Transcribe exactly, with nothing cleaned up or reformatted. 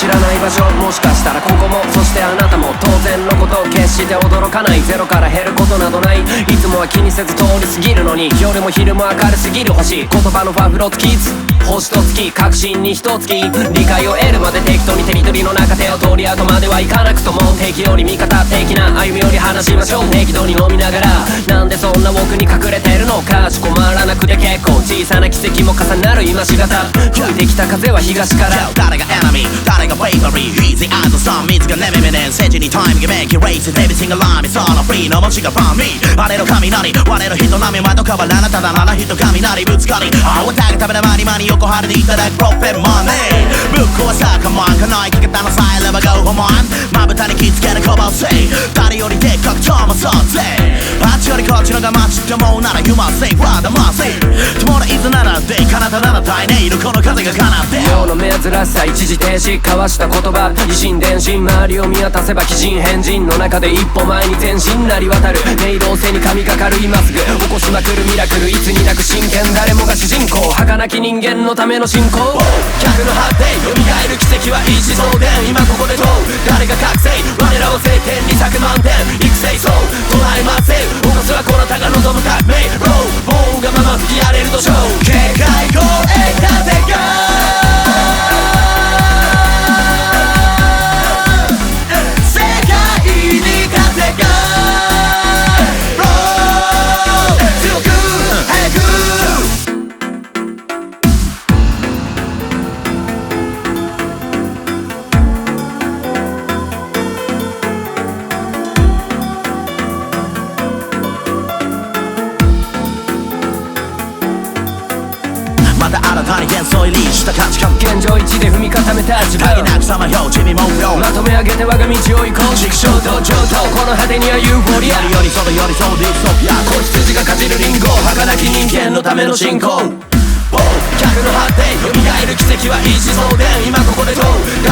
知らない場所、もしかしたらここも、そしてあなたも当然のことを決して驚かない。ゼロから減ることなどない。いつもは気にせず通り過ぎるのに、夜も昼も明るすぎる星。言葉のファフロとキッズ、星と月、確信に一月。理解を得るまで適当にテリトリーの中手を通り後まではいかなくとも、敵より味方的な歩みより話しましょう。適度に飲みながら、なんでそんな奥に隠れてるのか。困らなくて結構、小さな奇跡も重なる今しがた。吹いてきた風は東から。 誰がエナミー、誰がフェイバリー。 Easy as the sun、水がネメメネン。政治にタイムがメイキーレイス。Every single line is all free の文字がファンミー。我の雷、我の人並みはと変わらなただなら人雷ぶつかり。青たが食べたまにまに横腹でいただくプロフェマネー。ぶっ壊さかまんかない生き方のサイレバゴーホマン。まぶたに気付けるコバをせい。誰よりでっかくともそうぜ。あっちよりこっちのがマジって思うなら You must say what I must say。 友達いつならで彼方なら大ねいるこの風が奏って世の珍しさ一時停止交わした言葉以心伝心。周りを見渡せば鬼人変人の中で一歩前に前進なり渡る。明朗性に神がかる今すぐ起こしまくるミラクル。いつになく真剣誰もが主人公。儚き人間のための信仰。客の発展蘇る奇跡は一時送電。今ここで問う誰が覚醒。我らを晴天に咲く満点育成そう捉えません。起こすはこなたが望む革命。ローボーンがまま吹き荒れる土壌。警戒声風がまた新たに幻想入りした価値観。 現状一で踏み固めた自分。 限なくさまよう地味もよまとめ上げて我が道を行こう。畜生と上等この果てにはユーフォリア。 よりそれよりそうディストピア。 子羊がかじるリンゴ。儚き人間のための信仰。客の発展蘇る奇跡は一時送電。今ここで問う